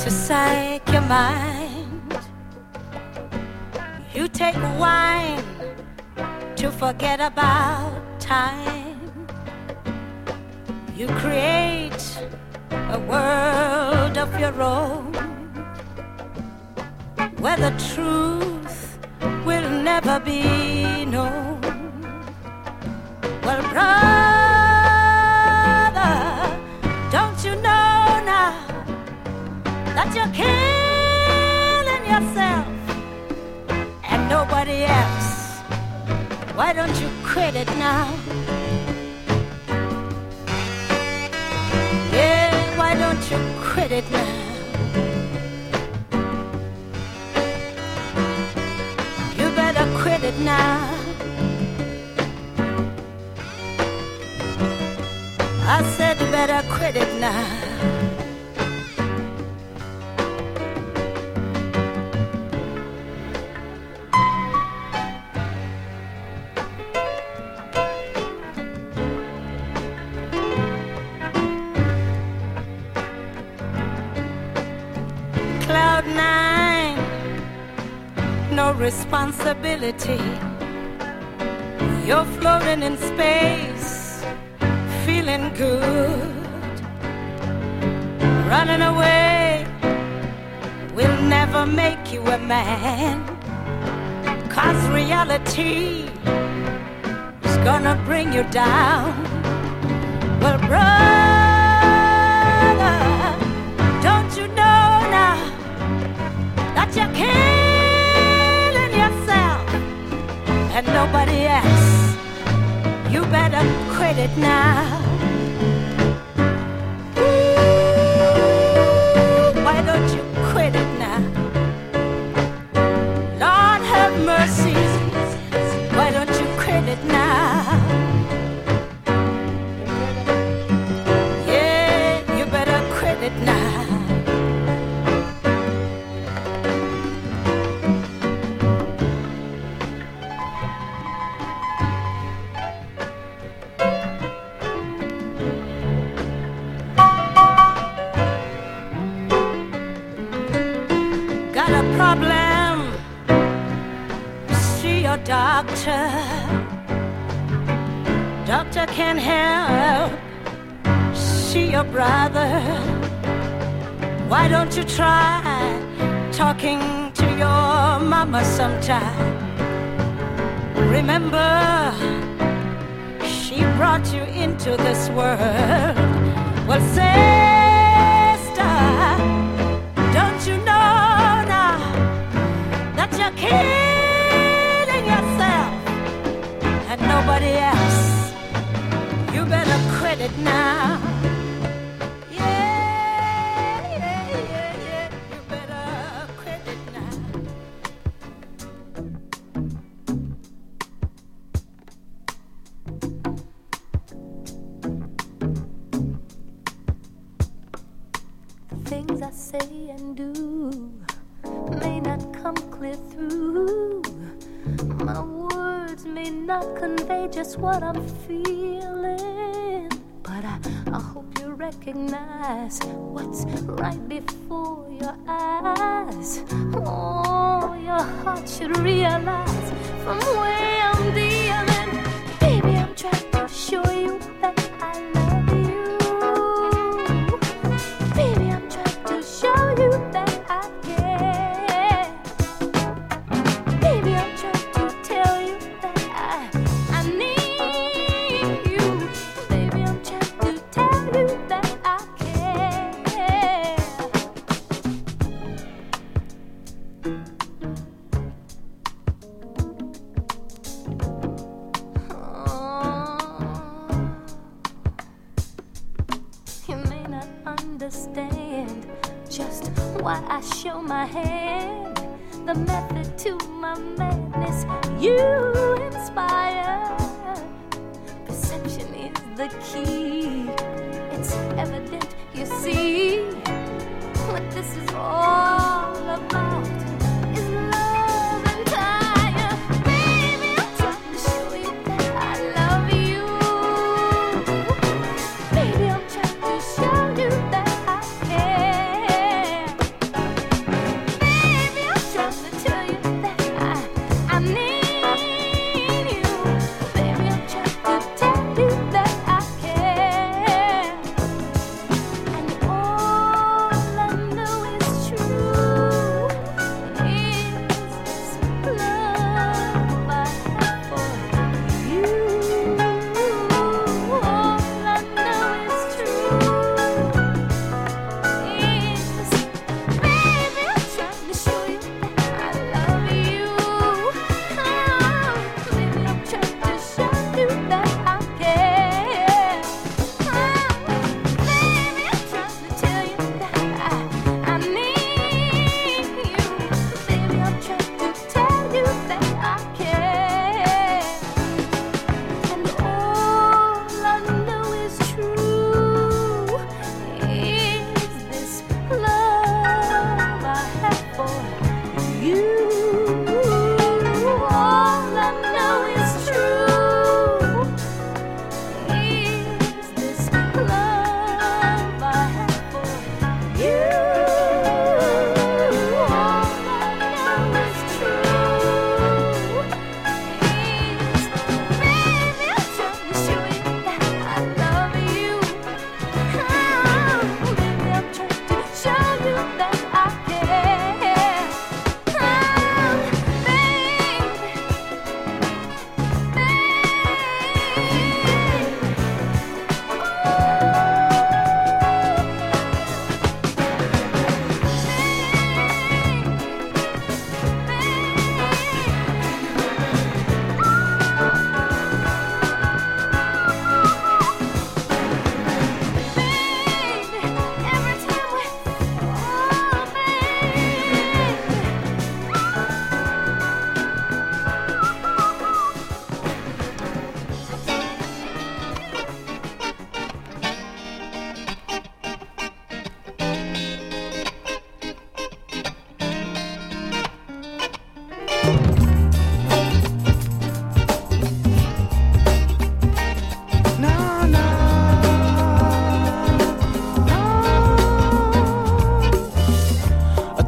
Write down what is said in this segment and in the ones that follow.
to psych your mind. You take wine to forget about time. You create a world of your own where the truth will never be known. Well, brother, don't you know now that you're killing yourself and nobody else? Why don't you quit it now? Yeah, why don't you quit it now? You better quit it now. I said you better quit it now. Cloud nine, no responsibility. You're floating in space, feeling good. Running away will never make you a man, 'cause reality is gonna bring you down. Well, brother, don't you know now that you're killing yourself and nobody else? You better quit it now. Why don't you quit it now? Lord have mercy. Why don't you quit it now? Yeah, you better quit it now. Got a problem? See your doctor. Doctor can't help. See your brother. Why don't you try talking to your mama sometime? Remember, she brought you into this world. Well, sister, don't you know now that you're killing yourself and nobody else? You better quit it now. Yeah, yeah, yeah, yeah. You better quit it now. The things I say and do may not come clear through. My words may not convey just what I'm feeling, but I hope you recognize what's right before your eyes. Oh, your heart should realize from where I'm dealing. Baby, I'm trying to show you that I love you. Baby, I'm trying to show you that I care. Baby, I'm trying to tell you that I need you. Baby, I'm trying to tell you that I care. You may not understand just why I show my hand, the method to my madness you inspire. Perception is the key. It's evident, you see, what this is all about is love and fire. Baby, I'm trying to show you that I love you. Baby, I'm trying to show you that I care.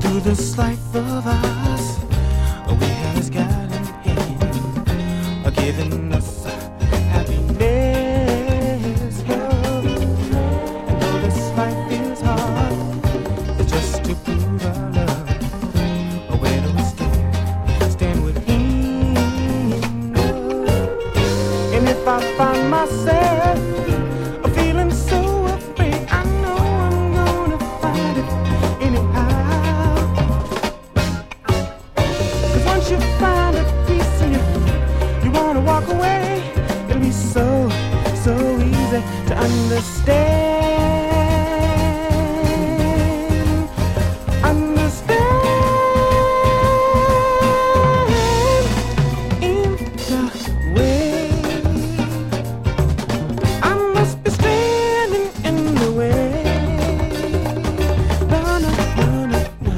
to this life of ours. We have His guiding hand, giving us happiness. Oh, and though this life is hard, it's just to prove our love. Where do we stand? Stand with Him. Oh, and if I find myself feeling so afraid, I know I'm gonna find it anyhow. 'Cause once you find a peace in you wanna walk away, it'll be so, so easy to understand. In the way, I must be standing in the way. No, no, no, no, no.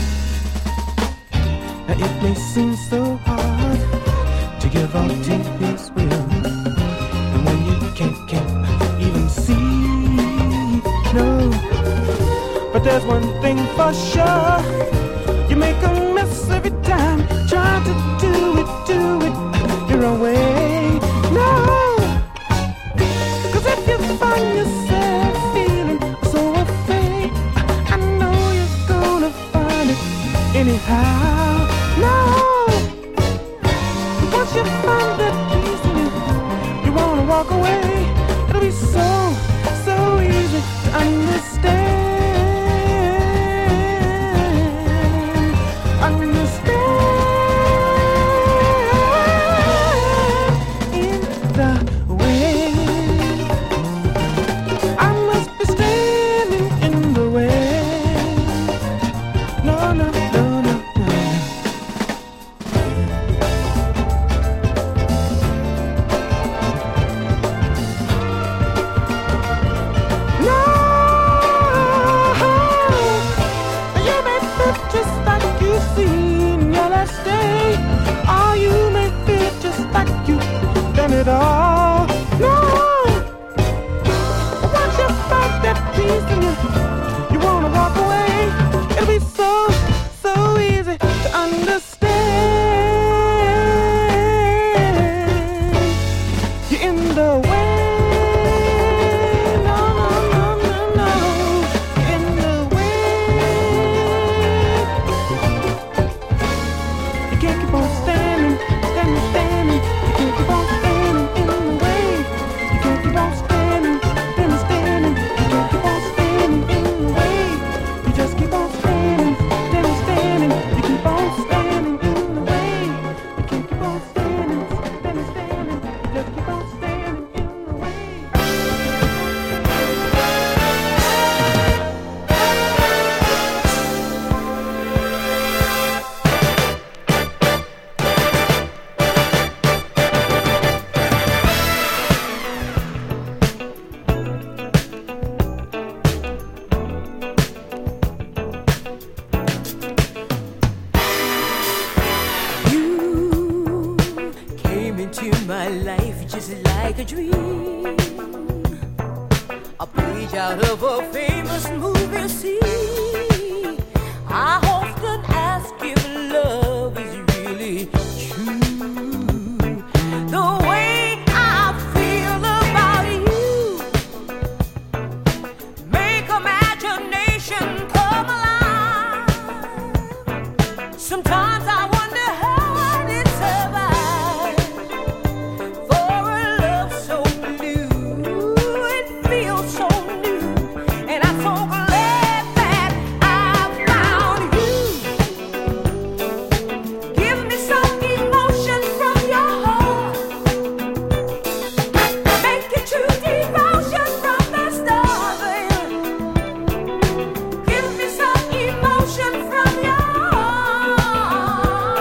Now it may seem so hard to give up to His will, and when you can't even see, no. But there's one thing for sure, you make a mess every time trying to do it your own way. No, 'cause if you find yourself feeling so afraid, I know you're gonna find it anyhow. No, once you find that peace in you wanna walk away, it'll be so, so easy to understand. In the way, I must be standing in the way. No, no, no, no, no. No, you may feel just like you see in your last day, or you may feel just like you've done it all. No, once you find that peace in you wanna walk away, it'll be so, so easy to understand. You're in the way. No, no, no, no, no. You're in the way. You can't keep on standing. You can't keep on standing in the way. You can't keep on standing. You can't keep on standing in the way. You just keep on standing. You keep on standing in the way. You can't keep on standing. You just keep on standing in the way. You came into my life just like a dream, a page out of a famous movie scene. I often ask if love is really true. The way I feel about you make imagination come alive. Sometimes I wonder how I did survive for a love so blue. It feels so new, and I'm so glad that I found you. Give me some emotion from your heart. Make it true devotion from the start, baby. Give me some emotion from your heart.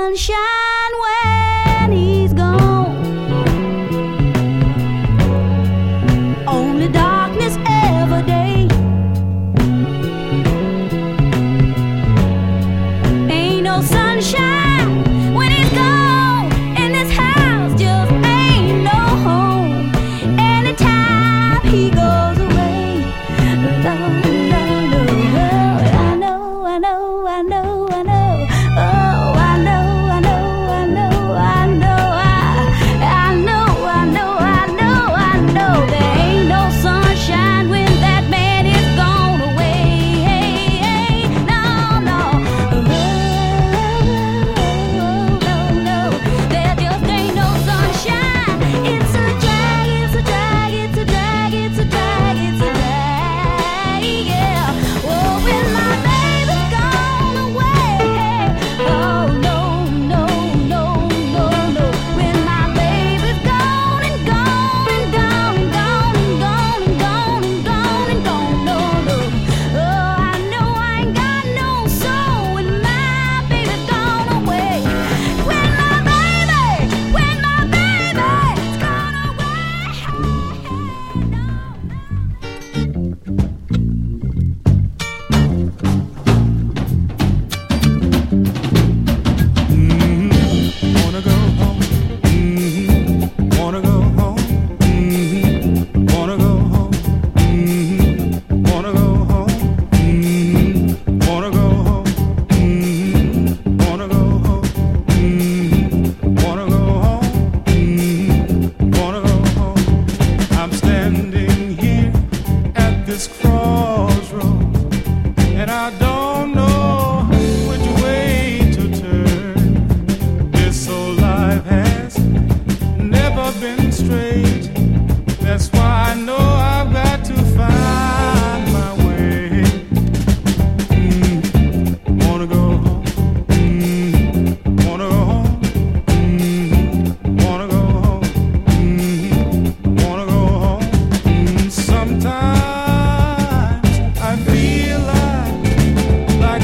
sunshine when he's gone. Only darkness every day. Ain't no sunshine when he's gone. In this house just ain't no home. Anytime he goes away, Lord, I know, I know, I know, I know. Oh, I know, I know, I know, I know, I know, I know, I know, I know. There ain't no sunshine when that man is gone away. No, no, no, no. There just ain't no sunshine. It's a drag, it's a drag, it's a drag, it's a drag, it's a drag. Yeah. Oh, when my baby's gone away. Oh, no, no, no, no, no. When my baby's gone and gone and gone and gone and gone and gone and gone and gone, no, no. Oh, I know I ain't got no soul when my baby's gone away. When my baby's gone Wanna go home. Wanna go home. Wanna go home. Wanna go home. Wanna go home. Wanna go home. Wanna go home. Wanna go home. I'm standing here at this crossroad, and I don't know which way to turn. This whole life has never been straight. That's why I know I've got to find my way. Wanna go home. Wanna go home. Wanna go home. Wanna go home. Sometimes I feel like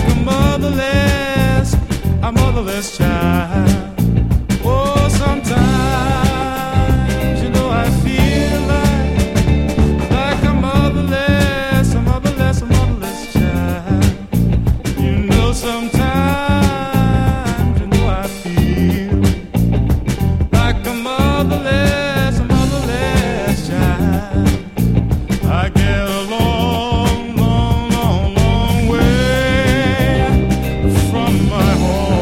a motherless child. Oh, sometimes, you know, I feel like a motherless child. You know, sometimes, you know, I feel like a motherless child. I get a long, long, long, long way from my home.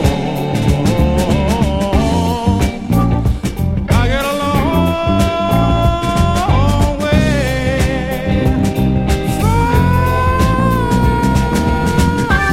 I get a long way from my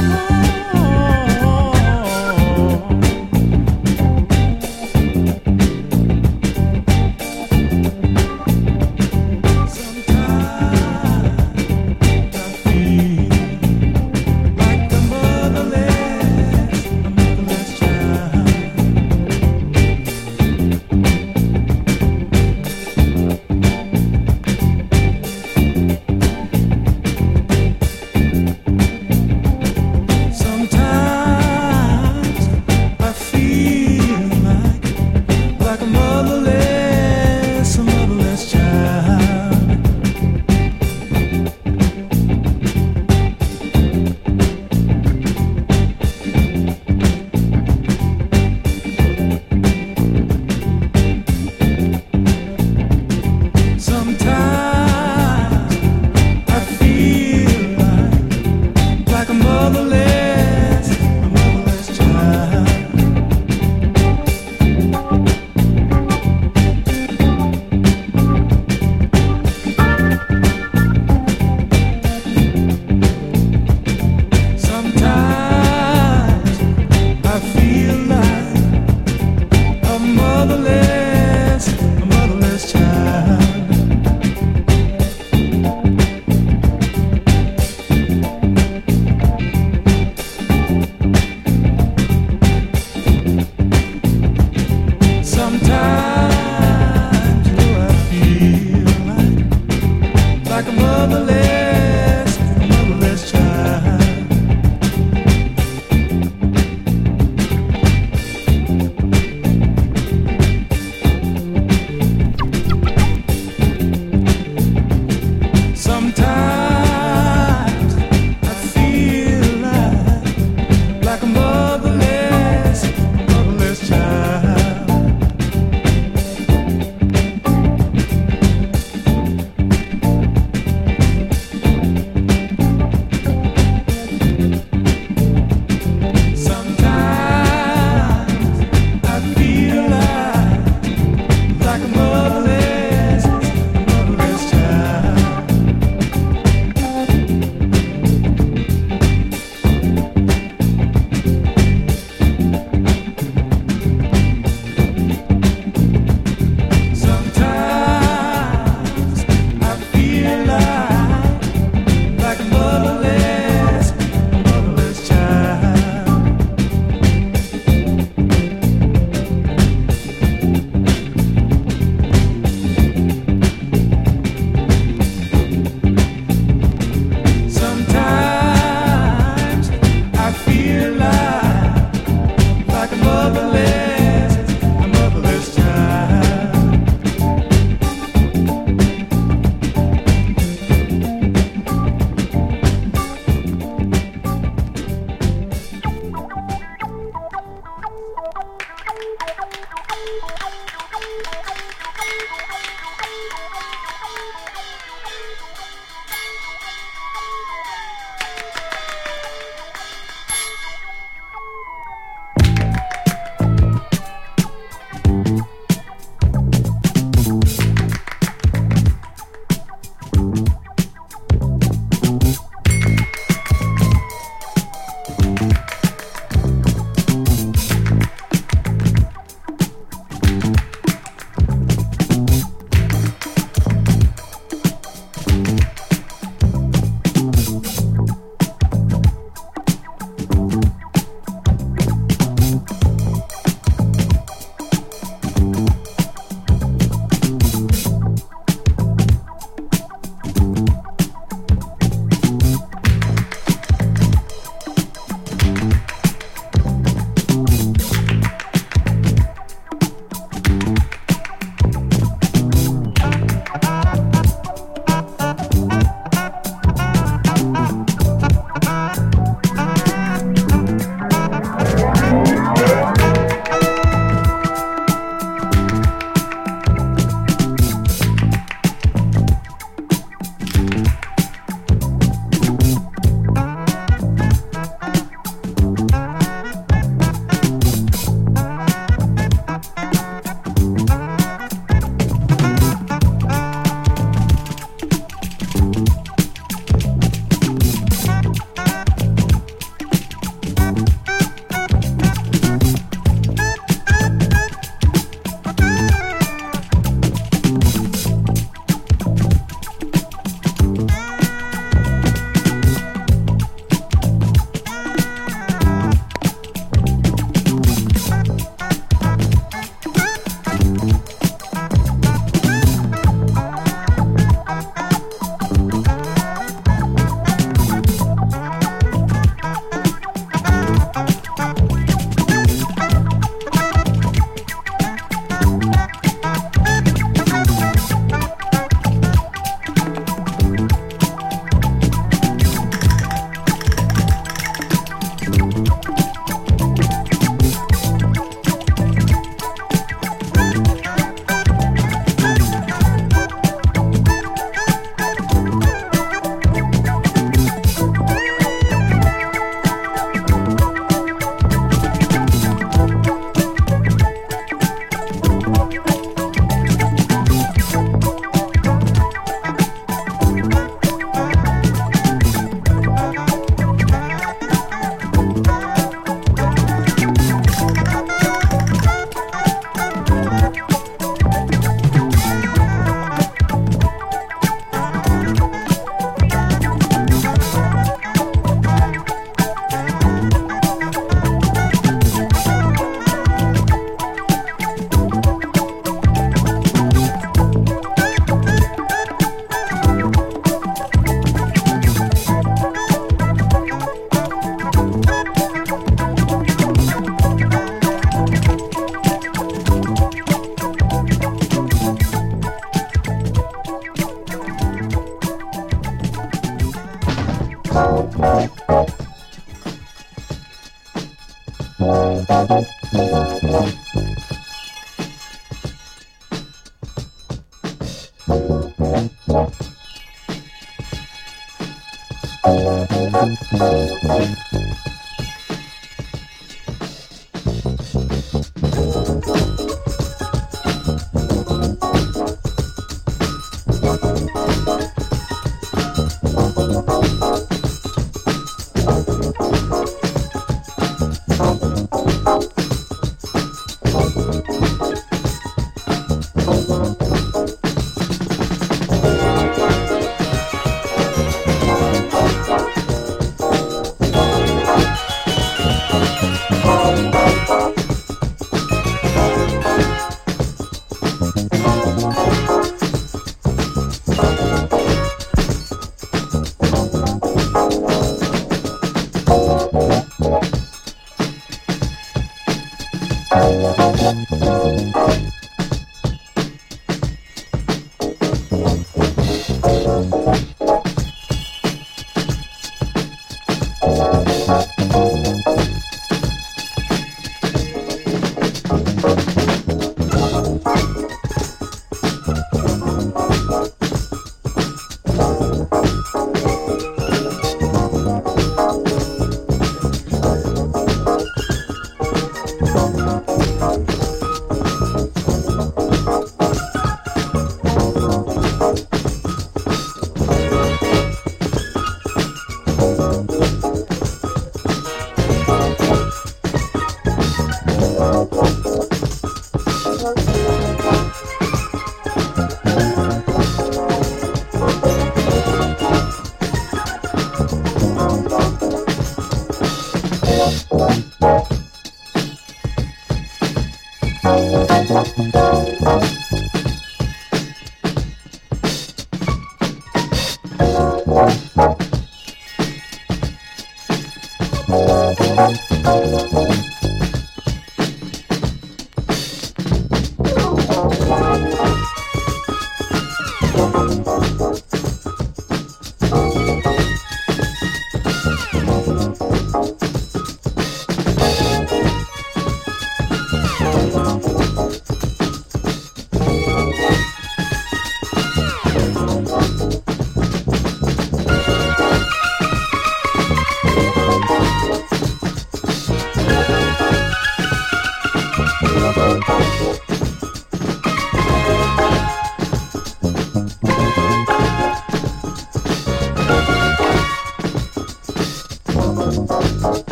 Sometimes I feel like a motherless child. Sometimes I feel like a motherless child. Sometimes I feel like a motherless child.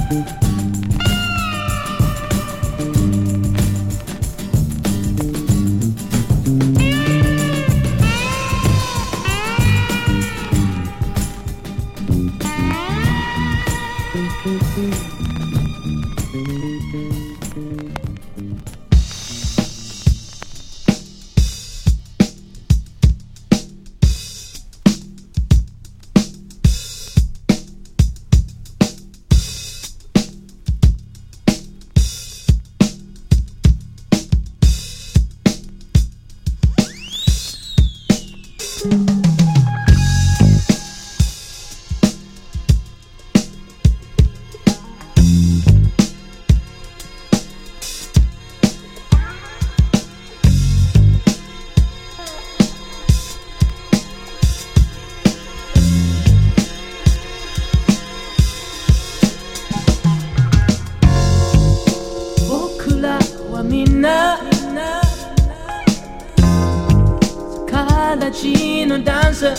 形のダンス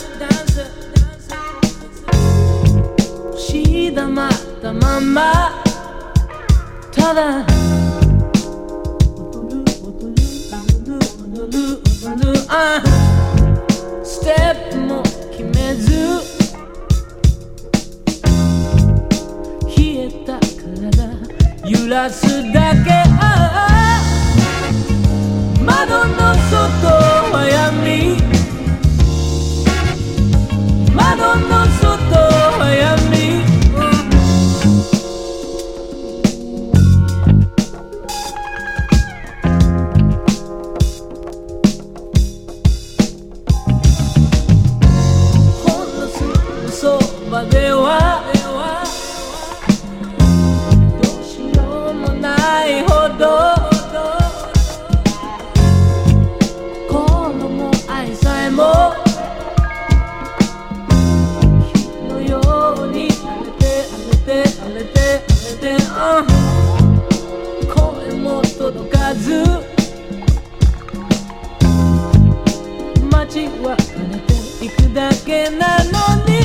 しだまったまんまただ踊るステップも決めず冷えた体揺らすだけ窓の外は闇窓の外は闇ほんのすぐそばではどうしようもないほど心も愛さえも火のように荒れて声も届かず街は枯れていくだけなのに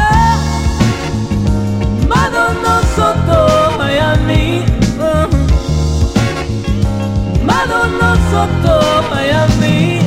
窓の外は闇窓の外は闇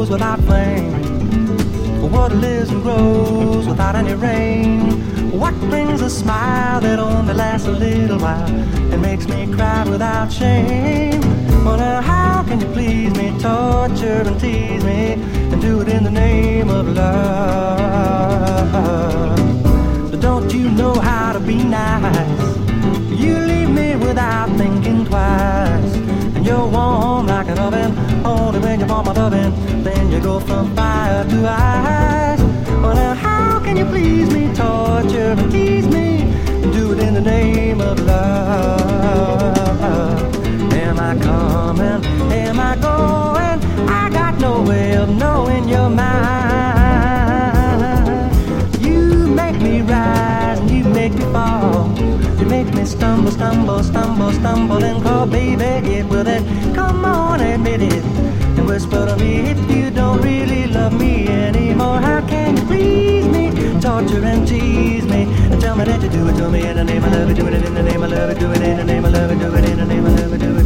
without flame? What lives and grows without any rain? What brings a smile that only lasts a little while and makes me cry without shame? Well, now how can you please me, torture and tease me, and do it in the name of love? But don't you know how to be nice? You leave me without thinking twice, and you're warm like an oven. Only when you want my loving, then you go from fire to ice. Well, now how can you please me, torture and tease me, and do it in the name of love? Am I coming? Am I going? I got no way of knowing your mind. You make me rise and you make me fall. You make me stumble, stumble, stumble, stumble and crawl, baby, get with it. Come on, admit it, and whisper to me if you don't really love me anymore. How can you please me, torture and tease me, and tell me that you do it to me in the name of love, do it in the name of love, do it in the name of love, do it in the name of love, do it.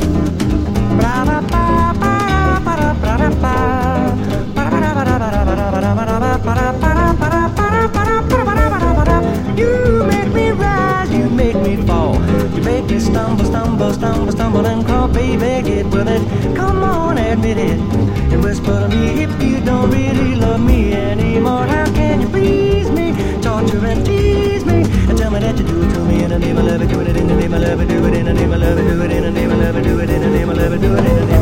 You make me rise, you make me fall. You make me stumble, stumble, stumble, stumble and crawl, baby, get with it. Come on, admit it, and whisper to me if you don't really love me anymore. How can you please me, torture and tease me, and tell me that you do it to me in the name of love, do it in the name of love, do it in the name of love, do it in the name of love, do it in the name of love, do it in the name of love.